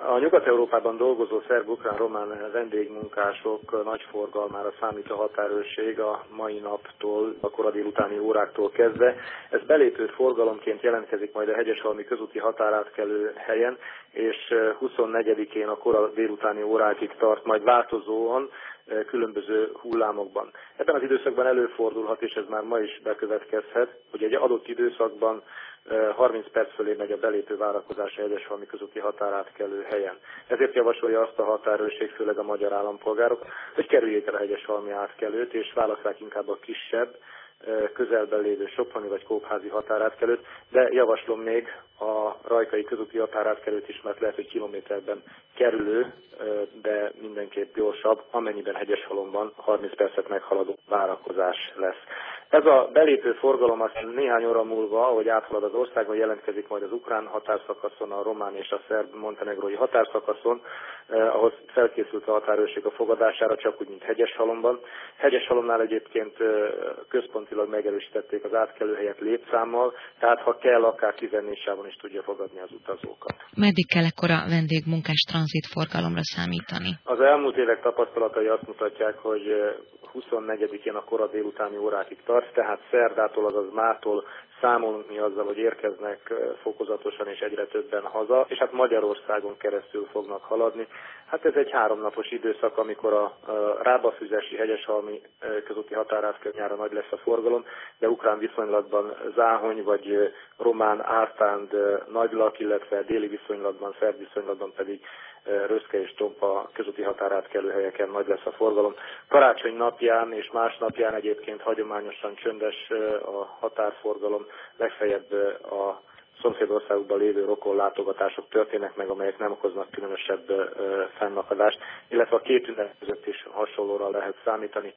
A Nyugat-Európában dolgozó szerb-ukrán-román vendégmunkások nagy forgalmára számít a határőrség a mai naptól, a kora délutáni óráktól kezdve. Ez belépő forgalomként jelentkezik majd a hegyeshalmi közúti határátkelő helyen, és 24-én a kora délutáni órákig tart majd változóan, különböző hullámokban. Ebben az időszakban előfordulhat, és ez már ma is bekövetkezhet, hogy egy adott időszakban 30 perc fölé megy a belépő várakozás a hegyeshalmi közúti határátkelő helyen. Ezért javasolja azt a határőrség, főleg a magyar állampolgárok, hogy kerüljék el a hegyeshalmi átkelőt, és válasszák inkább a kisebb, közelben lévő soproni vagy kópházi határátkelőt, de javaslom még a rajkai közúti határátkelőt is, mert lehet, hogy kilométerben kerülő, de mindenképp gyorsabb, amennyiben Hegyeshalomban 30 percet meghaladó várakozás lesz. Ez a belépő forgalom aztán néhány óra múlva, ahogy áthalad az országon, jelentkezik majd az ukrán határszakaszon, a román és a szerb-montenegrói határszakaszon, ahhoz felkészült a határőrség a fogadására, csak úgy, mint Hegyeshalomban. Hegyeshalomnál egyébként központilag megerősítették az átkelőhelyet létszámmal, tehát ha kell, akár 14 sávon is tudja fogadni az utazókat. Meddig kell ekkora vendégmunkás tranzitforgalomra számítani? Az elmúlt évek tapasztalatai azt mutatják, hogy 24-én a kora délutáni órákig tart, tehát szerdától, azaz mától számolunk mi azzal, hogy érkeznek fokozatosan és egyre többen haza, és hát Magyarországon keresztül fognak haladni. Hát ez egy 3 napos időszak, amikor a rábafüzesi hegyeshalmi közúti határátkelőnyára nagy lesz a forgalom, de ukrán viszonylatban Záhony vagy román Ártánd Nagylak, illetve déli viszonylatban, szerb viszonylatban pedig Röszke és Tompa közúti határátkelő helyeken nagy lesz a forgalom. Karácsony napján és másnapján egyébként hagyományosan csöndes a határforgalom, legfeljebb a szomszédországokban lévő rokonlátogatások történnek meg, amelyek nem okoznak különösebb fennakadást, illetve a két ünnep között is hasonlóra lehet számítani.